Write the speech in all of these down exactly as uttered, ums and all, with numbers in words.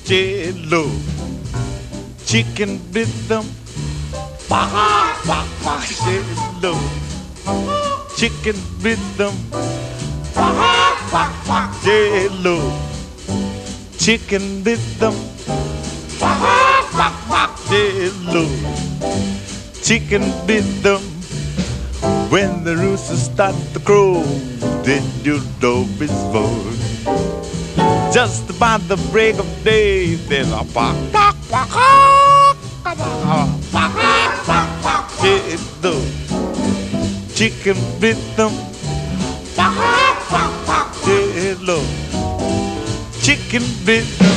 Jello, chicken rhythm, baka, baka, jello, chicken rhythm, baka, baka, jello, chicken rhythm, baka, baka, jello, chicken rhythm. When the rooster starts to crow, then you know it's born. Just about the break of day, there's a bark, bark, bark, bark, bark, bark, bark, the chicken rhythm, bark, bark, bark, hello, chicken rhythm.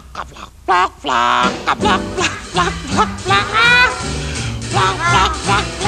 Black, black, black, black, black, black, black, black, black.